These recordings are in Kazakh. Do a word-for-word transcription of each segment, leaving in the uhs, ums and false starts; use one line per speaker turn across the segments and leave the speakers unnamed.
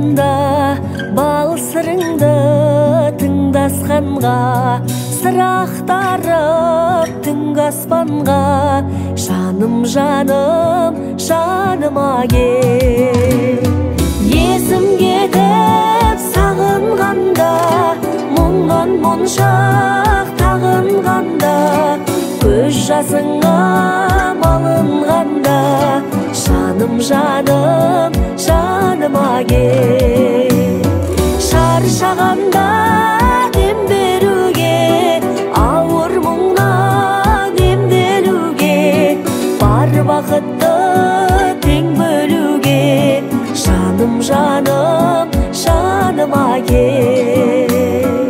шағымда бал сырыңды тыңдасқанға, сыр ақтарып түнгі аспанға, жаным жаным жаныма кел. Есім кетіп сағынғанда, мұңнан мұншақ тағынғанда, көз жасыңа малынғанда, жаным жаным жаныма кел. Шаршағанда дем беруге, ауыр мұңнан емделуге, бар бақытты тең бөлуге, жаным жаным жаныма кел.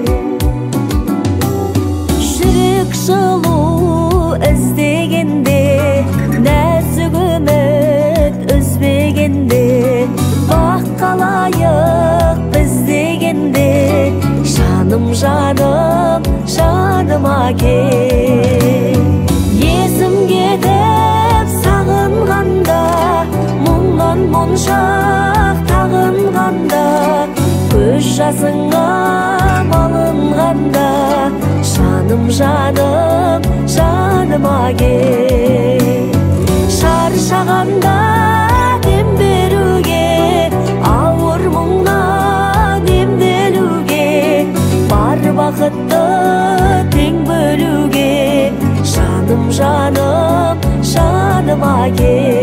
Жүрек жылу іздегенде, нәзік үміт үзбегенде, бақ қалайық біз дегенде, жаным жаным жаныма кел. Есім кетіп сағынғанда, мұңнан мұншақ тағынғанда, көз жасыңа малынғанда, жаным жаным жаныма кел. Шаршағанда дем беруге, ауыр мұңнан емделуге, бар бақытты тең бөлуге, жаным жаным жаныма кел.